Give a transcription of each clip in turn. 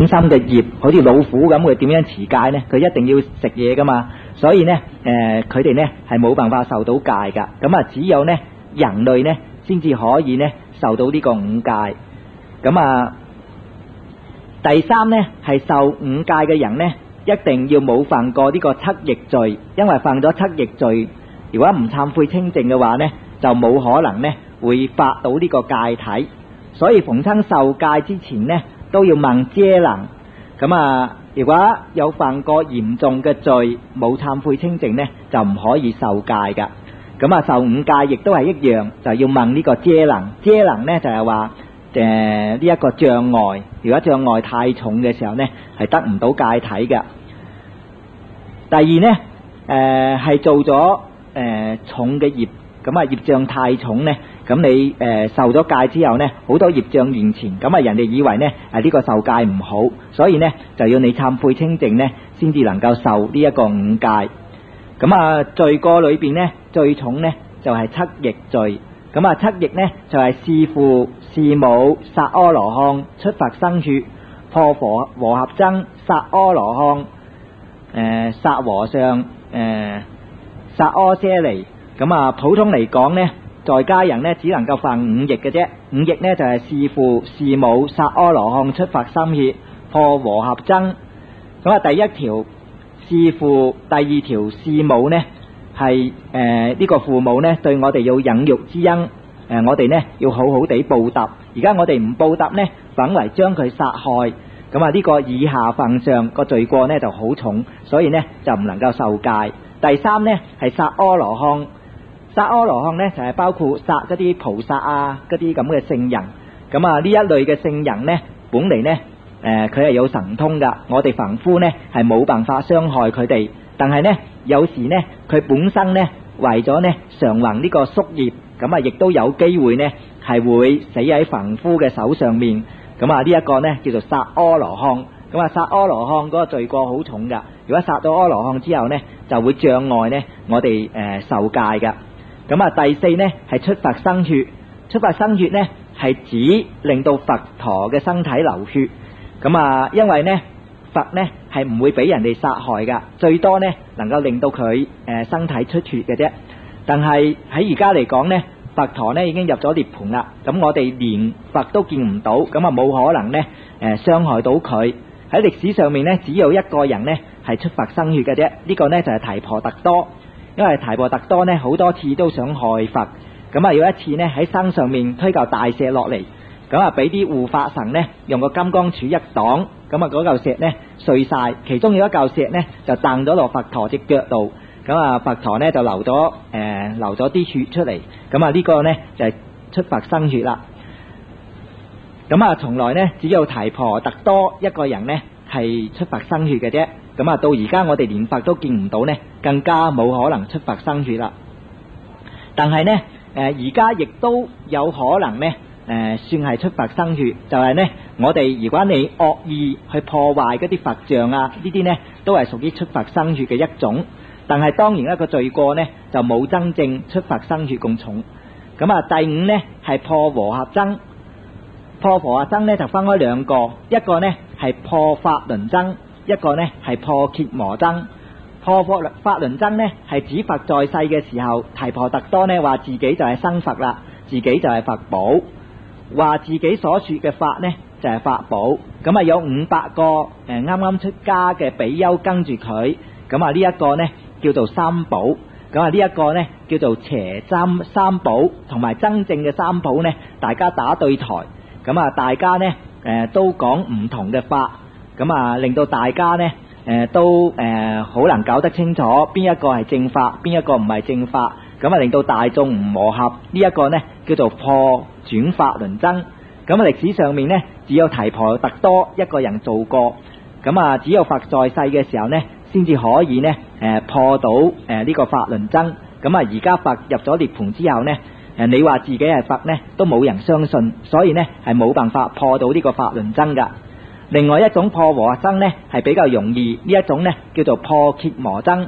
心嘅業，好似老虎咁，佢點樣持戒呢？佢一定要食嘢噶嘛，所以呢，佢哋呢係冇辦法受到戒噶。咁啊，只有呢人類呢先至可以呢受到呢個五戒。咁啊，第三呢係受五戒嘅人呢，一定要冇犯過呢個七逆罪，因為犯咗七逆罪，如果唔懺悔清淨嘅話呢，就冇可能呢會發到呢個戒體。所以逢親受戒之前呢，都要問遮能。咁啊，如果有犯過嚴重嘅罪，冇懺悔清淨呢，就唔可以受戒噶。咁啊，受五戒亦都係一樣，就要問呢個遮能。遮能呢就係話呢一個障礙，如果障礙太重嘅時候呢，係得唔到戒體嘅。第二呢，係做咗重嘅業，咁啊業障太重呢，咁你受咗戒之後呢，好多業障現前，咁啊人哋以為呢呢個受戒唔好，所以呢就要你懺悔清淨呢，先至能夠受呢一個五戒。咁啊罪過裏邊呢，最重呢就係七逆罪。咁啊七逆呢就係弒父、弒母、殺阿羅漢、出佛生血、破和合僧、殺阿羅漢、殺和尚、殺阿闍梨。咁啊普通嚟講呢，在家人呢只能夠犯五逆嘅啫。五逆呢就係弒父、弒母、殺阿羅漢、出佛生血、破和合僧。咁啊第一條弒父，第二條弒母呢係呢個父母呢對我哋有養育之恩，我哋呢要好好地報答。而家我哋唔報答呢，反為將佢殺害。咁啊呢個以下犯上個罪過呢就好重，所以呢就唔能夠受戒。第三呢係殺阿羅漢。殺阿羅漢呢就係包括殺嗰啲菩薩啊，嗰啲咁嘅聖人。咁啊呢一類嘅聖人呢，本嚟呢佢係有神通噶，我哋凡夫呢係冇辦法傷害佢哋。但係呢有時呢佢本身呢為咗呢償還呢個宿業，咁啊亦都有機會呢係會死喺凡夫嘅手上面。咁啊呢一個呢叫做殺阿羅漢。咁啊殺阿羅漢嗰個罪過好重噶，如果殺到阿羅漢之後呢，就會障礙呢我哋受戒噶。咁啊第四呢係出佛生血。出佛生血呢係指令到佛陀嘅身體流血。咁啊因為呢佛呢係唔會俾人哋殺害噶，最多呢能夠令到佢身體出血嘅啫。但係喺而家嚟講呢，佛陀呢已經入咗涅槃啦，咁我哋連佛都見唔到，咁啊冇可能呢傷害到佢。喺歷史上面呢，只有一個人呢係出佛生血嘅啫，呢個呢就係提婆達多。因為提婆達多呢好多次都想害佛，咁啊有一次呢喺山上面推嚿大石落嚟，咁啊俾啲護法神呢用個金剛杵一擋，咁啊嗰嚿石呢碎晒，其中有一嚿石呢就掟咗落佛陀隻腳度，咁啊佛陀呢就流咗啲血出嚟，咁啊呢個呢就係出佛生血啦。咁啊從來呢只有提婆達多一個人呢係出佛生血嘅啫。咁啊到而家我哋連佛都見唔到呢，更加冇可能出佛生血啦。但係呢而家亦都有可能呢算係出佛生血，就係呢我哋如果你惡意去破壞嗰啲佛像啊，呢啲呢都係屬於出佛生血嘅一種。但係當然一個罪過呢就冇真正出佛生血咁重。咁啊第五呢係破和合僧。破和合僧呢就分開兩個，一個呢係破法輪僧，一個呢係破羯磨僧。破法輪僧呢係指佛在世嘅時候，提婆達多呢話自己就係生佛啦，自己就係佛寶，話自己所說嘅法呢就係法寶。咁啊有500個啱啱出家嘅比丘跟住佢，咁啊呢一個呢叫做三寶。咁啊呢一個呢叫做邪三寶，同埋真正嘅三寶呢大家打對台，咁啊大家呢都講唔同嘅法，咁啊令到大家呢都好難搞得清楚邊一個係正法，邊一個唔係正法，咁啊令到大眾唔磨合。呢一個呢叫做破轉法輪僧。咁啊歷史上面呢只有提婆達多一個人做過，咁啊只有佛在世嘅時候呢先至可以呢破到呢個法輪僧。咁啊而家佛入咗涅槃之後呢，你話自己係佛呢都冇人相信，所以呢係冇辦法破到呢個法輪僧噶。另外一種破和合僧呢係比較容易，呢一種呢叫做破羯磨僧。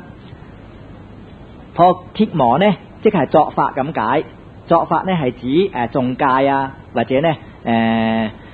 破羯磨呢即係作法咁解，作法呢係指誦戒啊，或者呢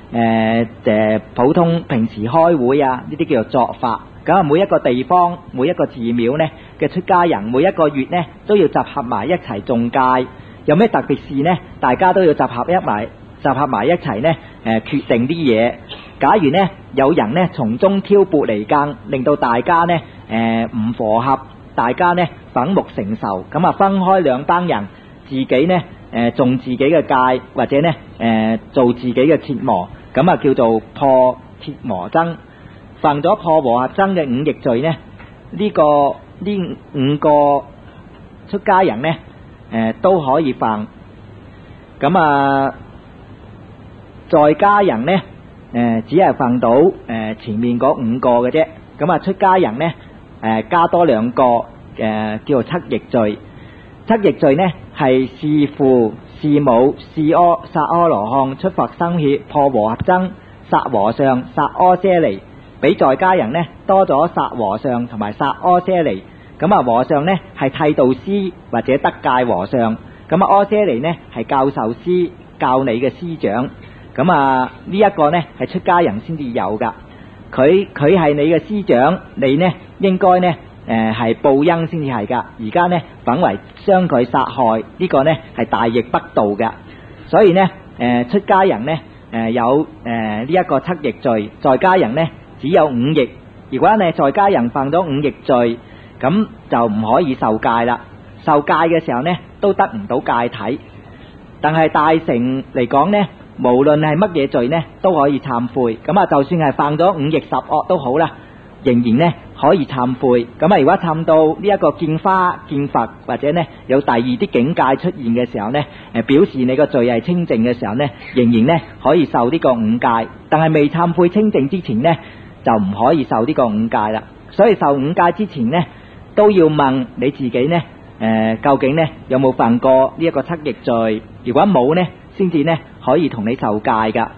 普通平時開會啊，呢啲叫做作法。咁啊，每一個地方每一個寺廟呢嘅出家人，每一個月呢都要集合埋一齊誦戒。有咩特別事呢？大家都要集合埋一齊呢，決定啲嘢。假如呢有人呢從中挑撥離間，令到大家呢唔和合，大家呢反目成仇，咁啊分開兩班人，自己呢誦自己嘅戒，或者呢做自己嘅羯磨，咁啊叫做破羯磨僧。犯咗破和合僧嘅五逆罪呢，呢五個出家人呢都可以犯。咁啊在家人呢只係犯到前面嗰五個嘅啫。咁啊出家人呢加多兩個叫做七逆罪。七逆罪呢係弒父、弒母、殺阿羅漢、出佛生血、破和合僧、殺和尚、殺阿闍黎。比在家人呢多咗殺和尚同埋殺阿闍黎。咁啊和尚呢係剃度師或者得戒和尚，咁啊阿闍黎呢係教授師，教你嘅師長。咁啊呢一個呢係出家人先至有噶，佢係你嘅師長，你呢應該呢係報恩先至係噶。而家呢反為將佢殺害，呢個呢係大逆不道嘅。所以呢出家人呢有呢一個七逆罪，在家人呢只有五逆。如果你在家人犯咗五逆罪，咁就唔可以受戒啦。受戒嘅時候呢都得唔到戒體。但係大乘嚟講呢，無論係乜嘢罪呢都可以懺悔。咁啊就算係犯咗五逆十惡都好啦，仍然呢可以懺悔。咁啊如果懺到呢一個見花見佛，或者呢有第二啲境界出現嘅時候呢，表示你個罪係清淨嘅時候呢，仍然呢可以受呢個五戒。但係未懺悔清淨之前呢，就唔可以受呢個五戒啦。所以受五戒之前呢，都要問你自己呢究竟呢有冇犯過呢一個七逆罪？如果冇呢，先至呢可以同你受戒噶。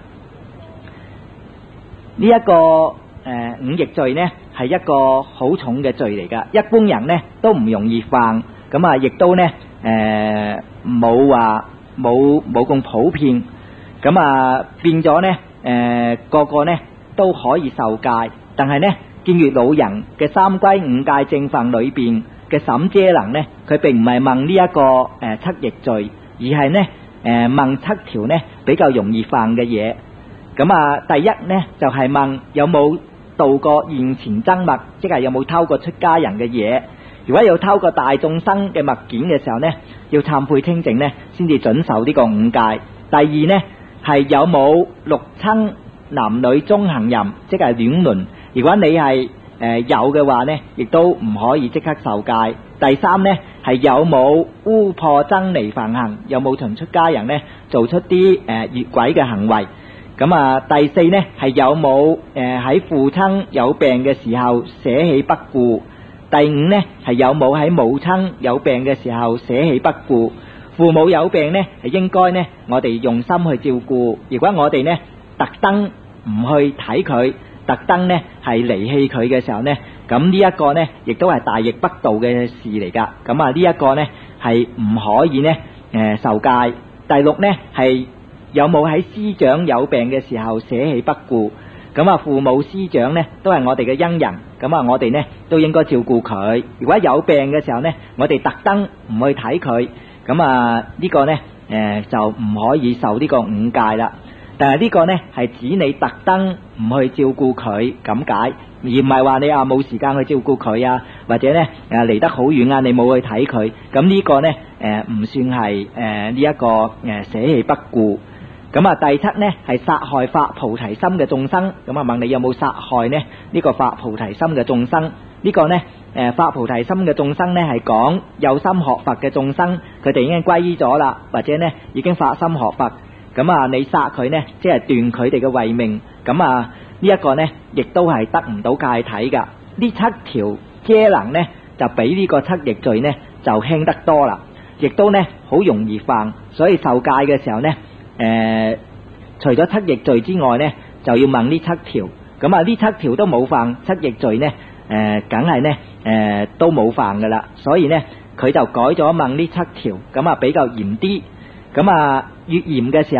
呢一個五逆罪呢係一個好重嘅罪嚟噶，一般人呢都唔容易犯。咁啊亦都呢冇咁普遍。咁啊變咗呢個個呢都可以受戒。但係呢見月老人嘅三歸五戒正分裏邊嘅審遮能呢，佢並唔係問呢一個七逆罪，而係呢問七條呢比較容易犯嘅嘢。咁啊第一呢就係問有冇盜過現前僧物，即係有冇偷過出家人嘅嘢。如果有偷過大眾生嘅物件嘅時候呢，要懺悔清淨呢先至准受呢個五戒。第二呢係有冇六親男女中行淫，即係亂倫。如果你係有嘅話呢，亦都唔可以即刻受戒。第三呢係有冇污破僧尼梵行，有冇同出家人呢做出啲越軌嘅行為。咁啊第四呢係有冇喺父親有病嘅時候捨棄不顧。第五呢係有冇喺母親有病嘅時候捨棄不顧。父母有病呢係應該呢我哋用心去照顧。如果我哋呢特登唔去睇佢，特登呢係離棄佢嘅時候呢，咁呢一個呢亦都係大逆不道嘅事嚟噶。咁啊呢一個呢係唔可以呢受戒。第六呢係有冇喺師長有病嘅時候捨棄不顧。咁啊父母師長呢都係我哋嘅恩人，咁啊我哋呢都應該照顧佢。如果有病嘅時候呢，我哋特登唔去睇佢，咁啊呢個呢就唔可以受呢個五戒啦。但係呢個呢係指你特登唔去照顧佢咁解，而唔係話你冇時間去照顧佢啊，或者呢離得好遠啊，你冇去睇佢。咁呢個呢唔算係呢一個捨棄不顧。咁啊第七呢係殺害發菩提心嘅眾生。咁啊問你有冇殺害呢個發菩提心嘅眾生？呢個呢發菩提心嘅眾生呢係講有心學佛嘅眾生，佢哋已經皈依咗啦，或者呢已經發心學佛。咁啊你殺佢呢，即係斷佢哋嘅慧命。咁啊呢一個呢亦都係得唔到戒體噶。呢七條遮能呢就比呢個七逆罪呢就輕得多啦，亦都呢好容易犯。所以受戒嘅時候呢除咗七逆罪之外呢，就要問呢七條。咁啊呢七條都冇犯七逆罪呢，梗係呢都冇犯噶啦。所以呢佢就改咗問呢七條，咁啊比較嚴啲。咁啊越嚴嘅時候呢，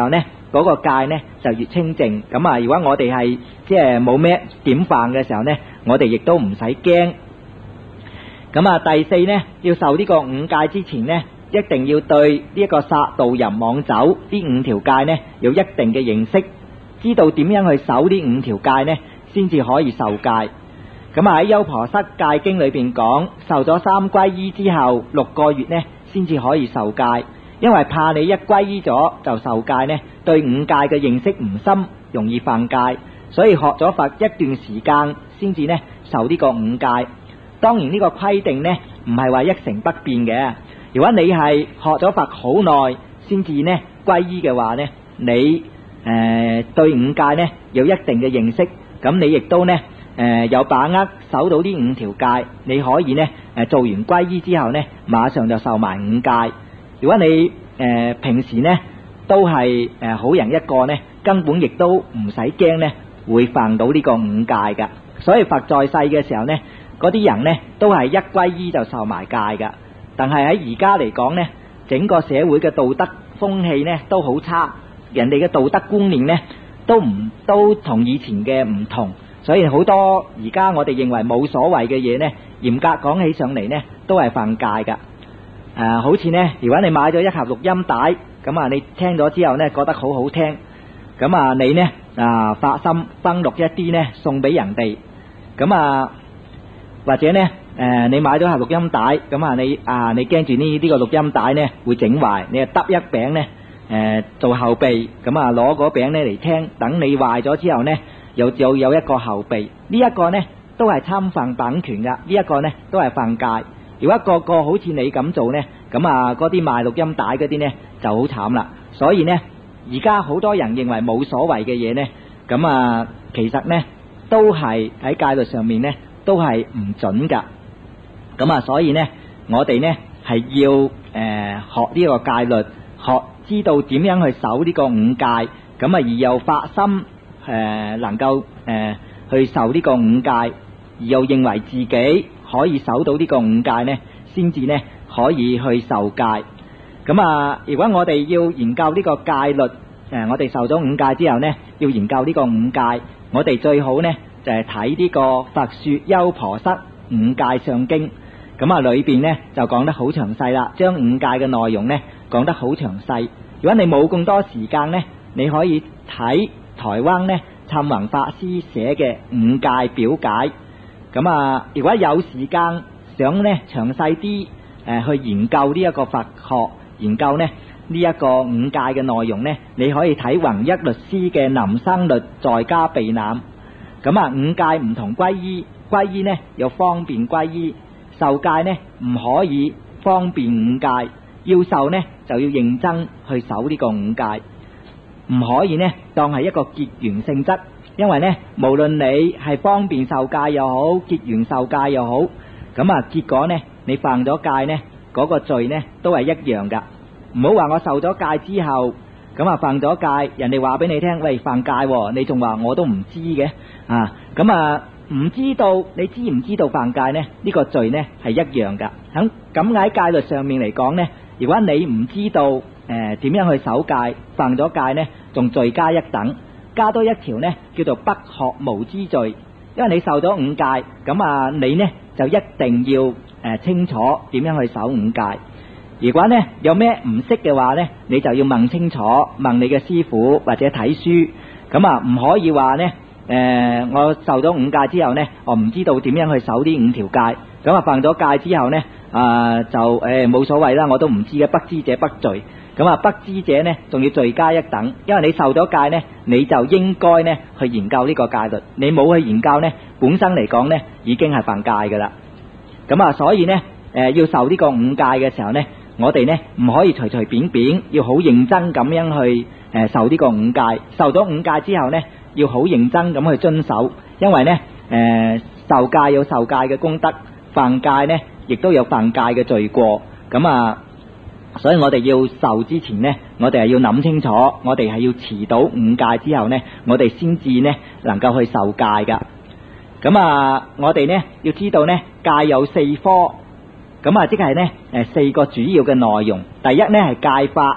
嗰個戒呢就越清淨。咁啊，如果我哋係即係冇咩點犯嘅時候呢，我哋亦都唔使驚。咁啊，第四呢，要受呢個五戒之前呢，一定要對呢一個殺盜淫妄酒呢五條戒呢有一定嘅認識，知道點樣去守呢五條戒呢，先至可以受戒。咁啊，喺《優婆塞戒經》裏邊講，受咗三皈依之後6個月呢先至可以受戒，因為怕你一皈依咗就受戒呢，對五戒嘅認識唔深，容易犯戒，所以學咗佛一段時間先至呢受呢個五戒。當然呢個規定呢唔係話一成不變嘅，如果你係學咗佛好耐先至呢皈依嘅話呢，你對五戒呢有一定嘅認識，咁你亦都呢有把握守到呢五條戒，你可以呢做完皈依之後呢馬上就受埋五戒。如果你平時呢都係好人一個呢，根本亦都唔使驚呢會犯到呢個五戒噶。所以佛在世嘅時候呢，嗰啲人呢都係一皈依就受埋戒噶。但係喺而家嚟講呢，整個社會嘅道德風氣呢都好差，人哋嘅道德觀念呢都同以前嘅唔同，所以好多而家我哋認為冇所謂嘅嘢呢，嚴格講起上嚟呢都係犯戒噶。好似呢，如果你買咗一盒錄音帶，咁啊你聽咗之後呢覺得好好聽，咁啊你呢發心分錄一啲呢送俾人哋，咁啊或者呢你買咗盒錄音帶，咁啊你驚住呢個錄音帶呢會整壞，你就揼一餅呢做後備，咁啊攞嗰餅呢嚟聽，等你壞咗之後呢又有一個後備，呢一個呢都係侵犯版權噶，呢一個呢都係犯戒。如果個個好似你咁做呢，咁啊嗰啲賣錄音帶嗰啲呢就好慘啦。所以呢而家好多人認為冇所謂嘅嘢呢，咁啊其實呢都係喺戒律上面呢都係唔準噶。咁啊所以呢我哋呢係要學呢個戒律，知道點樣去守呢個五戒，咁啊而又發心能夠去受呢個五戒，而又認為自己可以守到呢個五戒呢，先至呢可以去受戒。咁啊如果我哋要研究呢個戒律，我哋受咗五戒之後呢，要研究呢個五戒，我哋最好呢就係睇呢個《佛說優婆塞五戒上經》。咁啊裏邊呢就講得好詳細啦，將五戒嘅內容呢講得好詳細。如果你冇咁多時間呢，你可以睇台灣呢讖宏法師寫嘅五戒表解。咁啊如果有時間想呢詳細啲去研究呢一個佛學，研究呢一個五戒嘅內容呢，你可以睇弘一律師嘅林生律在家避難。咁啊五戒唔同皈依，皈依呢有方便皈依，受戒呢唔可以方便五戒，要受呢就要認真去守呢個五戒，唔可以呢當係一個結緣性質。因為呢無論你係方便受戒又好，結緣受戒又好，咁啊結果呢你犯咗戒呢，嗰個罪呢都係一樣噶。唔好話我受咗戒之後，咁啊犯咗戒，人哋話俾你聽，喂犯戒喎，你仲話我都唔知嘅啊？咁啊唔知道，你知唔知道犯戒呢？呢個罪呢係一樣噶。咁喺戒律上面嚟講呢，如果你唔知道點樣去守戒，犯咗戒呢仲罪加一等，加多一條呢叫做不學無知罪。因為你受咗五戒，咁啊你呢就一定要清楚點樣去守五戒。如果呢有咩唔識嘅話呢，你就要問清楚，問你嘅師父或者睇書。咁啊唔可以話呢我受咗五戒之後呢，我唔知道點樣去守呢五條戒，咁啊犯咗戒之後呢就冇所謂啦，我都唔知嘅，不知者不罪。咁啊不知者呢仲要罪加一等，因為你受咗戒呢，你就應該呢去研究呢個戒律，你冇去研究呢，本身嚟講呢已經係犯戒噶啦。咁啊所以呢要受呢個五戒嘅時候呢，我哋呢唔可以隨隨便便，要好認真咁樣去受呢個五戒。受咗五戒之後呢，要好認真咁去遵守，因為呢受戒有受戒嘅功德，犯戒呢亦都有犯戒嘅罪過。咁啊所以我哋要受之前呢，我哋係要諗清楚，我哋係要持到五戒之後呢，我哋先至呢能夠去受戒噶。咁啊我哋呢要知道呢戒有四科，咁啊即係呢四個主要嘅內容。第一呢係戒法，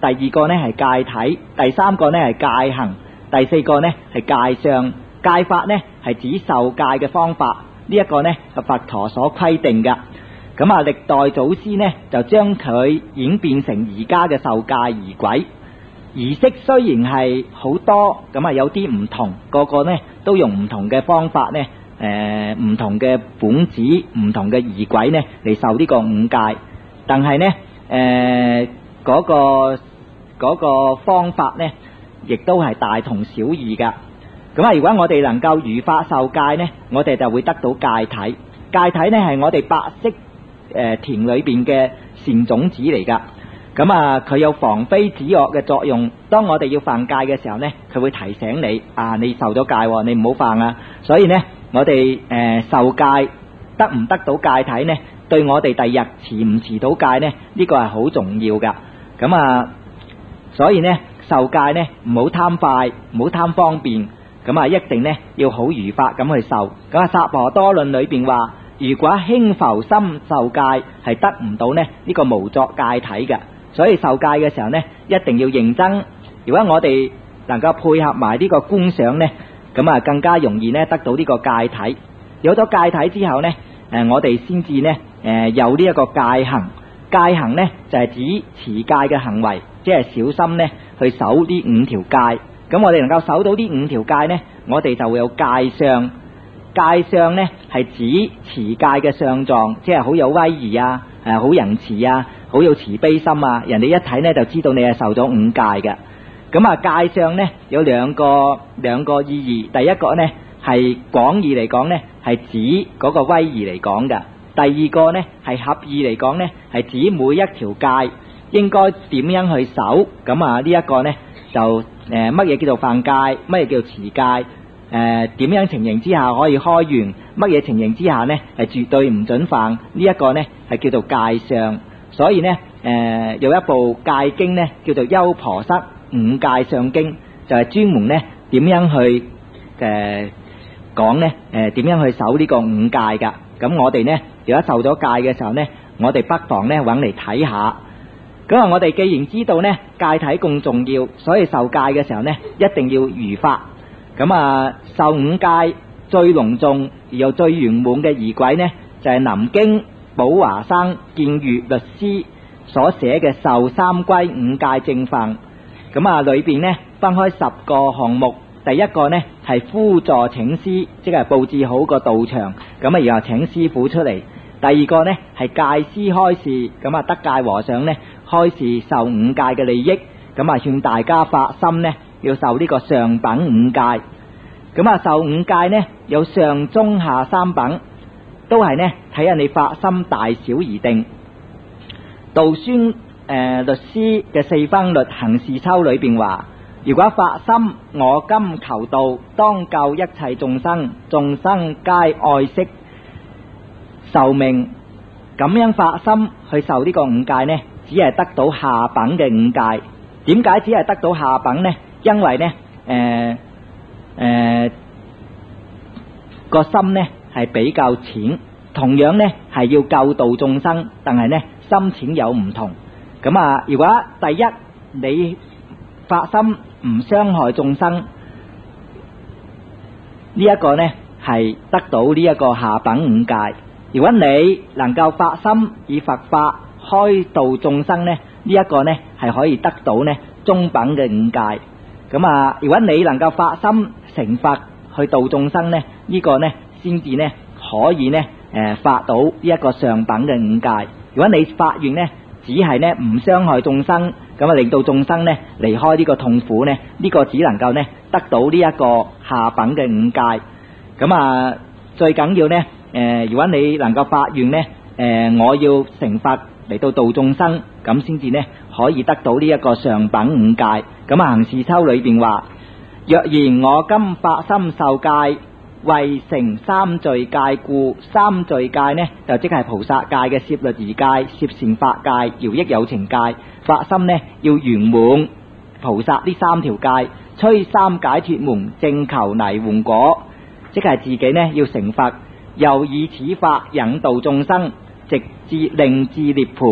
第二個呢係戒體，第三個呢係戒行，第四個呢係戒相。戒法呢係指受戒嘅方法，呢一個呢係佛陀所規定嘅。咁啊，歷代祖師呢就將佢演變成而家嘅受戒儀軌。儀式雖然係好多，咁啊有啲唔同，個個呢都用唔同嘅方法呢，唔同嘅本子、唔同嘅儀軌呢嚟受呢個五戒，但係呢嗰個方法呢，亦都係大同小異噶。咁啊，如果我哋能夠如法受戒呢，我哋就會得到戒體。戒體呢係我哋白色田裏邊嘅善種子嚟噶。咁啊，佢有防非止惡嘅作用。當我哋要犯戒嘅時候呢，佢會提醒你啊，你受咗戒，你唔好犯啊。所以呢，我哋受戒得唔得到戒體呢，對我哋第日持唔持到戒呢，呢個係好重要噶。咁啊，所以呢，受戒呢唔好貪快，唔好貪方便，咁啊一定呢要好如法咁去受。咁啊，薩婆多論裏邊話，如果輕浮心受戒係得唔到呢呢個無作戒體嘅。所以受戒嘅時候呢，一定要認真。如果我哋能夠配合埋呢個觀想呢，咁啊更加容易呢得到呢個戒體。有咗戒體之後呢，我哋先至呢有呢一個戒行。戒行呢就係指持戒嘅行為，即係小心呢去守呢五條戒。咁我哋能夠守到呢五條戒呢，我哋就會有戒相。戒相呢係指持戒嘅相狀，即係好有威儀啊，好仁慈啊，好有慈悲心啊，人哋一睇呢就知道你係受咗五戒嘅。咁啊，戒相呢有兩個意義。第一個呢係廣義嚟講呢係指嗰個威儀嚟講嘅。第二個呢係合意嚟講呢係指每一條戒應該點樣去守。咁啊，呢一個呢就乜嘢叫做犯戒，乜嘢叫做持戒，點樣情形之下可以開緣，乜嘢情形之下呢係絕對唔准犯，呢一個呢係叫做戒相。所以呢有一部戒經呢叫做《優婆塞五戒相經》，就係專門呢點樣去講呢點樣去守呢個五戒噶。咁我哋呢如果受咗戒嘅時候呢，我哋不妨呢揾嚟睇下。咁啊，我哋既然知道呢戒體咁重要，所以受戒嘅時候呢一定要如法。咁啊，受五戒最隆重而又最圓滿嘅儀軌呢，就係南京寶華生建裕律師所寫嘅受三歸五戒正分。咁啊，裏邊呢分開10個項目。第一個呢係輔助請師，即係佈置好個道場，咁啊然後請師傅出嚟。第二個呢係戒師開示，咁啊德戒和尚呢開示受五戒嘅利益，咁啊勸大家發心呢要受呢個上品五戒。咁啊受五戒呢有上中下三品，都係呢睇下你發心大小而定。道宣律師嘅四分律行事抽裏邊話，如果發心我今求道，當救一切眾生，眾生皆愛惜壽命，咁樣發心去受呢個五戒呢，只係得到下品嘅五戒。點解只係得到下品呢？因為呢個心呢係比較淺，同樣呢係要救度眾生，但係呢深淺有唔同。咁啊，如果第一你發心唔傷害眾生，呢一個呢係得到呢一個下品五戒。如果你能夠發心以佛法開導眾生呢，呢一個呢係可以得到呢中品嘅五戒。咁啊，如果你能夠發心成佛去度眾生呢，呢個呢先至呢可以呢發到呢一個上品嘅五戒。如果你發願呢只係呢唔傷害眾生，咁啊令到眾生呢離開呢個痛苦呢，呢個只能夠呢得到呢一個下品嘅五戒。咁啊最緊要呢如果你能夠發願呢我要成佛嚟到度眾生，咁先至呢可以得到呢一個上品五戒。咁啊行事抽裏邊話，若然我今發心受戒，為成三聚戒故。三聚戒呢就即係菩薩戒嘅攝律儀戒、攝善法戒、饒益有情戒。發心呢要圓滿菩薩呢三條戒，摧三解脫門，正求泥換果，即係自己呢要成佛，又以此法引導眾生，直至令至涅槃，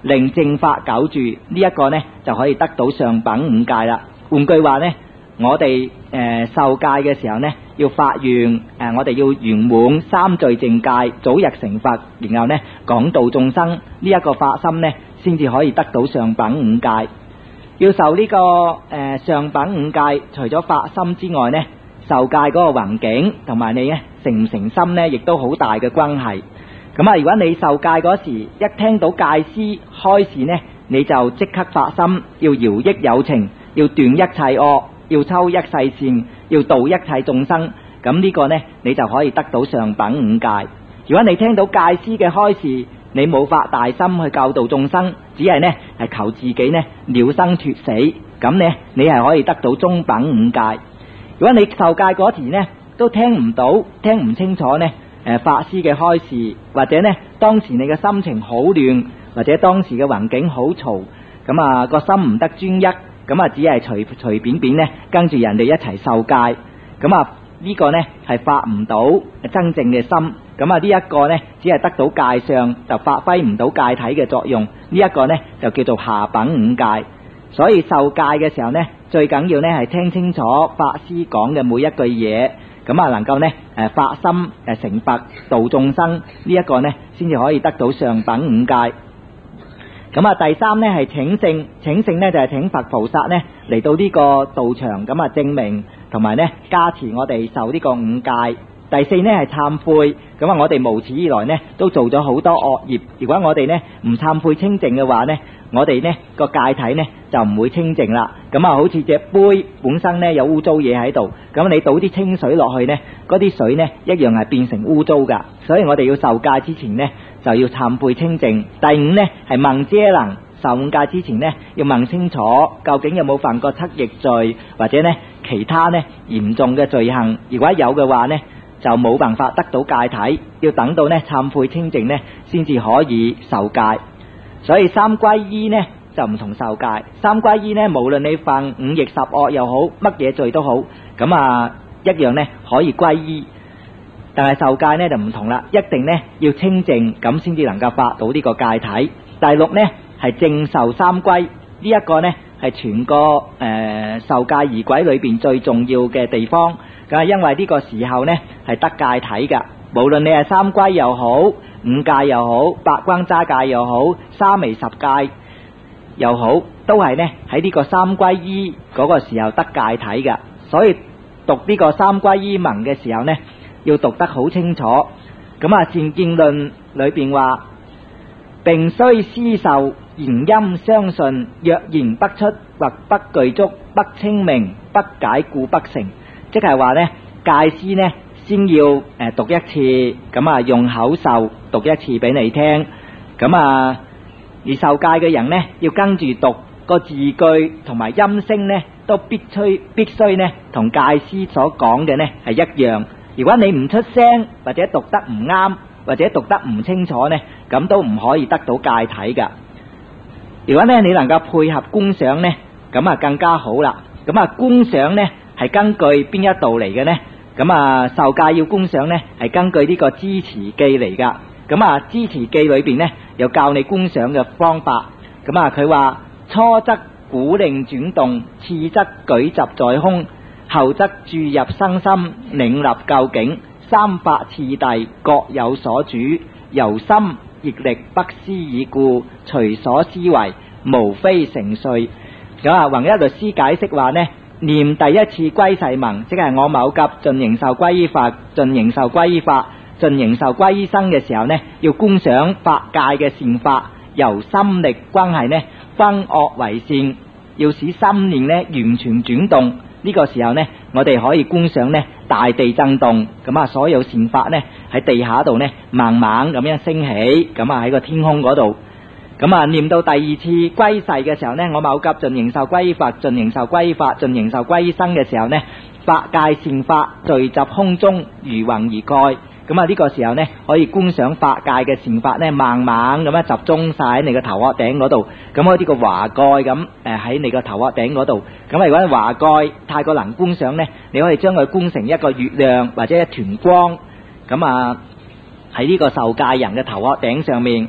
令正法久住，呢一個呢就可以得到上品五戒啦。換句話呢，我哋受戒嘅時候呢，要發願我哋要圓滿三聚淨戒，早日成佛，然後呢廣度眾生，呢一個發心呢先至可以得到上品五戒。要受呢個上品五戒，除咗發心之外呢，受戒嗰個環境同埋你呢誠唔誠心呢，亦都好大嘅關係。咁啊，如果你受戒嗰時一聽到戒師開示呢，你就即刻發心，要饒益有情，要斷一切惡，要修一世善，要度一切眾生，咁呢個呢你就可以得到上品五戒。如果你聽到戒師嘅開示，你冇發大心去教導眾生，只係呢係求自己呢了生脫死，咁呢你係可以得到中品五戒。如果你受戒嗰時呢都聽唔到，聽唔清楚呢法師嘅開示，或者呢當時你嘅心情好亂，或者當時嘅環境好嘈，咁啊個心唔得專一，咁啊只係隨便便呢跟住人哋一齊受戒，咁啊呢個呢係發唔到真正嘅心，咁啊呢一個呢只係得到戒相，就發揮唔到戒體嘅作用，呢一個呢就叫做下品五戒。所以受戒嘅時候呢，最緊要呢係聽清楚法師講嘅每一句嘢，咁啊能夠呢發心成佛度眾生，呢一個呢先至可以得到上品五戒。咁啊第三呢係請聖，請聖呢就係請佛菩薩呢嚟到呢個道場，咁啊證明同埋呢加持我哋受呢個五戒。第四呢係懺悔，咁啊我哋無始以來呢都做咗好多惡業，如果我哋呢唔懺悔清淨嘅話呢，我哋呢個戒體呢就唔會清淨啦。咁啊好似隻杯本身呢有污糟嘢喺度，咁你倒啲清水落去呢，嗰啲水呢一樣係變成污糟噶。所以我哋要受戒之前呢就要懺悔清淨。第五呢係問遮能，受五戒之前呢要問清楚究竟有冇犯過七逆罪，或者呢其他呢嚴重嘅罪行，如果有嘅話呢就冇辦法得到戒體，要等到呢懺悔清淨呢先至可以受戒。所以三皈依呢就唔同受戒。三皈依呢無論你犯五逆十惡又好，乜嘢罪都好，咁啊一樣呢可以皈依。但係受戒呢就唔同啦，一定呢要清淨，咁先至能夠發到呢個戒體。第六呢係正受三皈，呢一個呢係全個受戒儀軌裏邊最重要嘅地方。咁因為呢個時候呢係得戒體噶，無論你係三皈又好，五戒又好，八關齋戒又好，沙彌十戒又好，都係呢喺呢個三皈依嗰個時候得戒體噶。所以讀呢個三皈依文嘅時候呢要讀得好清楚。咁啊善見論裏邊話，並須思受言音相順，若言不出或不具足，不清明，不解故不成。即係話呢戒師呢先要讀一次，咁啊用口授讀一次俾你聽，咁啊而受戒嘅人呢要跟住讀個字句同埋音聲呢都必須呢同戒師所講嘅呢係一樣。如果你唔出聲，或者讀得唔啱，或者讀得唔清楚呢，咁都唔可以得到戒體噶。如果呢你能夠配合觀想呢，咁啊更加好啦。咁啊觀想呢係根據邊一度嚟嘅呢？咁啊受戒要觀想呢係根據呢個支持記嚟噶。咁啊支持記裏邊呢又教你觀想嘅方法。咁啊佢話初則鼓令轉動，次則舉集在胸，後則注入生心，領立究竟。三法次第各有所主，由心逆力不思已故，隨所思維無非成遂。咁啊弘一律師解釋話呢，念第一次歸誓文，即係我某甲盡形受歸依法，盡形受歸依法，盡形受歸依僧嘅時候呢，要觀想法界嘅善法，由心力關係呢分惡為善，要使心念呢完全轉動。呢個時候呢，我哋可以觀想呢大地震動，咁啊所有善法呢喺地下度呢慢慢咁樣升起，咁啊喺個天空嗰度。咁啊念到第二次歸誓嘅時候呢，我某甲盡形受歸依法，盡形受歸依法，盡形受歸依僧嘅時候呢，法界善法聚集空中，如雲而蓋。咁啊呢個時候呢，可以觀想法界嘅善法呢慢慢咁樣集中晒喺你個頭殼頂嗰度，咁好似個華蓋咁喺你個頭殼頂嗰度。咁啊如果華蓋太過能觀想呢，你可以將佢觀成一個月亮或者一團光，咁啊喺呢個受戒人嘅頭殼頂上面。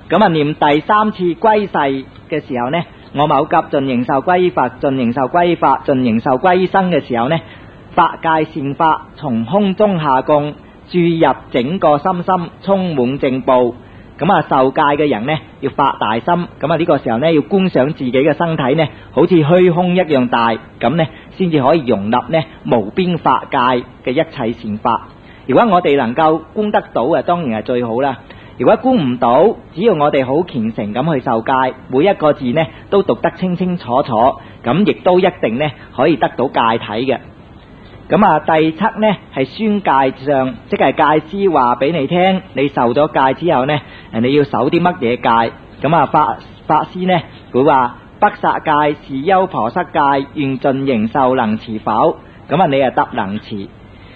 咁啊念第三次歸世嘅時候呢，我某急盡形壽歸佛，盡形壽歸法，盡形壽歸僧嘅時候呢，法界善法從空中下降，注入整個心心，充滿正報。咁啊受戒嘅人呢，要發大心，咁啊呢個時候呢，要觀想自己嘅身體呢，好似虛空一樣大，咁呢先至可以容納呢無邊法界嘅一切善法。如果我哋能夠觀得到啊，當然係最好啦。如果觀唔到，只要我哋好虔誠咁去受戒，每一個字呢都讀得清清楚楚，咁亦都一定呢可以得到戒體嘅。咁啊第七呢係宣戒相，即係戒師話俾你聽，你受咗戒之後呢，你要守啲乜嘢戒。咁啊法師呢會話不殺戒是優婆塞戒，願盡形壽能持否？咁啊你啊答能持。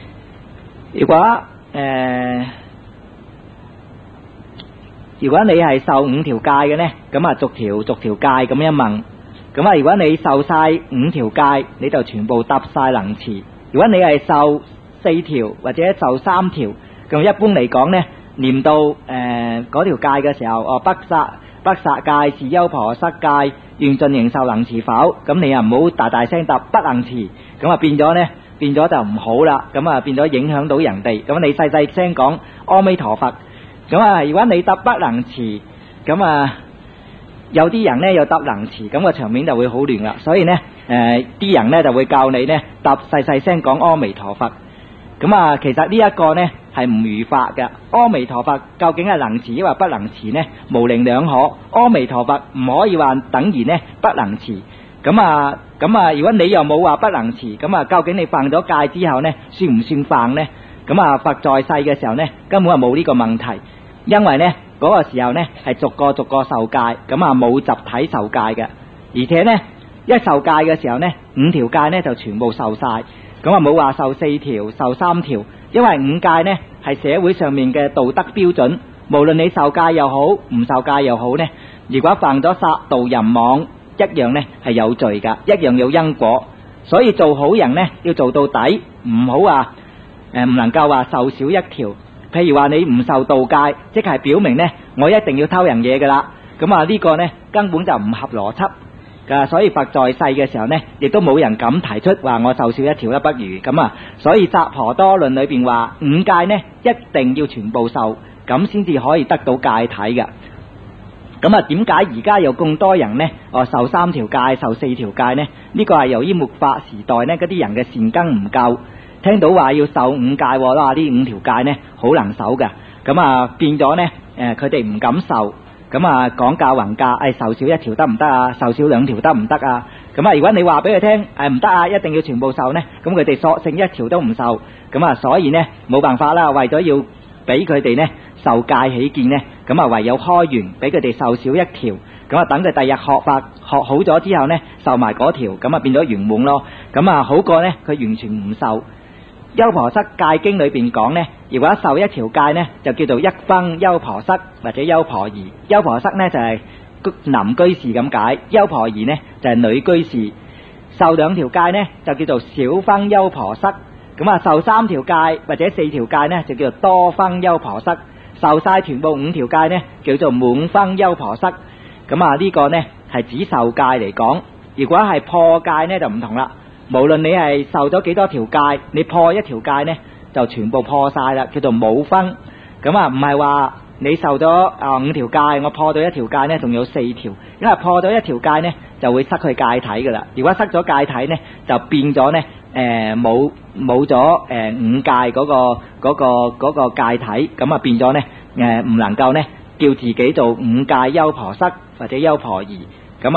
如果你係受5條戒嘅呢，咁啊逐條戒咁一問。咁啊如果你受晒5條戒，你就全部答晒能持。如果你係受4條或者受3條，咁一般嚟講呢，念到嗰條戒嘅時候，不殺戒是優婆塞戒，願盡形壽能持否？咁你又唔好大大聲答不能持，咁啊變咗就唔好啦，咁啊變咗影響到人哋。咁你細細聲講阿彌陀佛。咁啊如果你答不能持，咁啊有啲人呢又答能持，咁個場面就會好亂啦。所以呢啲人呢就會教你呢答細細聲講阿彌陀佛。咁啊其實呢一個呢係唔如法嘅。阿彌陀佛究竟係能持抑或不能持呢？模棱兩可。阿彌陀佛唔可以話等於呢不能持。咁啊如果你又冇話不能持，咁啊究竟你犯咗戒之後呢算唔算犯呢？咁啊佛在世嘅時候呢根本係冇呢個問題，因為呢嗰個時候呢係逐個受戒，咁啊冇集體受戒嘅。而且呢一受戒嘅時候呢5條戒呢就全部受晒，咁啊冇話受4條受3條，因為5戒呢係社會上面嘅道德標準，無論你受戒又好唔受戒又好呢，如果犯咗殺盜淫妄，一樣呢係有罪噶，一樣有因果。所以做好人呢要做到底，唔好話唔能夠話受少一條。譬如話你唔受盜戒，即係表明呢我一定要偷人嘢噶啦，咁啊呢個呢根本就唔合邏輯噶。所以佛在世嘅時候呢，亦都冇人敢提出話我受少一條啦不如咁啊。所以雜婆多論裏邊話5戒呢一定要全部受，咁先至可以得到戒體嘅。咁啊點解而家有咁多人呢受3條戒受4條戒呢？呢個係由於末法時代呢嗰啲人嘅善根唔夠，聽到話要受5戒啦，呢5條戒呢好難守嘅，咁啊變咗呢佢哋唔敢受，咁啊講價還價，受少1條得唔得啊？受少2條得唔得啊？咁啊如果你話俾佢聽唔得啊，一定要全部受呢，咁佢哋索性1條都唔受，咁啊所以呢冇辦法啦，為咗要俾佢哋呢受戒起見呢，咁啊唯有開緣俾佢哋受少1條，咁啊等佢第日學法學好咗之後呢受埋嗰條，咁啊變咗圓滿咯。咁啊好過呢佢完全唔受。優婆塞戒經裏邊講呢，如果受1條戒呢就叫做一分優婆塞或者優婆夷。優婆塞呢就係男居士咁解，優婆夷呢就係女居士。受2條戒呢就叫做小分優婆塞，咁啊受3條戒或者4條戒呢就叫做多分優婆塞，受晒全部5條戒呢叫做滿分優婆塞。咁啊呢個呢係指受戒嚟講，如果係破戒呢就唔同啦。無論你係受咗幾多條戒，你破1條戒呢就全部破晒啦，叫做冇分。咁啊唔係話你受咗5條戒，我破到1條戒呢仲有4條，因為破咗1條戒呢就會失去戒體噶啦。如果失咗戒體呢就變咗呢冇咗5戒嗰個戒體，咁啊變咗呢唔能夠呢叫自己做5戒優婆塞或者優婆夷。咁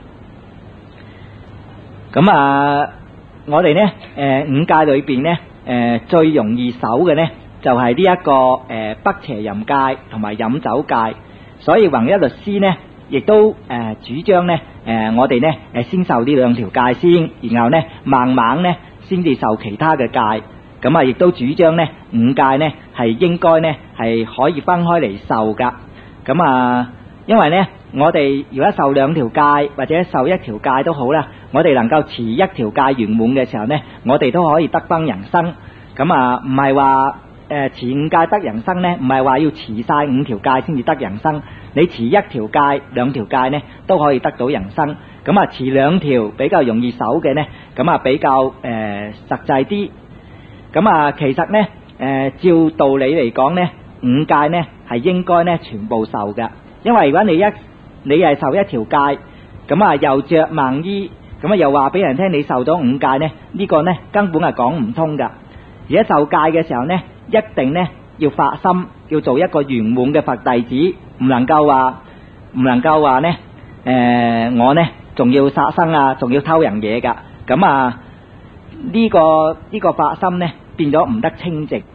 啊我哋呢5戒裏邊呢最容易守嘅呢就係呢一個不邪淫戒同埋飲酒戒。所以弘一律師呢亦都主張呢我哋呢先受呢2條戒先，然後呢慢慢呢先至受其他嘅戒。咁啊亦都主張呢5戒呢係應該呢係可以分開嚟受噶。咁啊因為呢我哋如果受2條戒或者受1條戒都好啦，我哋能夠持1條戒圓滿嘅時候呢，我哋都可以得分人生。咁啊唔係話持五戒得人生呢，唔係話要持晒5條戒先至得人生，你持1條戒、2條戒呢都可以得到人生。咁啊，持2條比較容易守嘅呢，咁啊比較實際啲。咁啊，其實呢，照道理嚟講呢，5戒呢係應該呢全部受嘅，因為如果你係受1條戒，咁啊又着盲衣，咁啊又話俾人聽你受咗5戒呢，呢個呢根本係講唔通噶。而家受戒嘅時候呢，一定呢要發心，要做一個圓滿嘅佛弟子，唔能夠話呢，我呢仲要殺生啊，仲要偷人嘢噶。咁啊呢個發心呢變咗唔得清淨。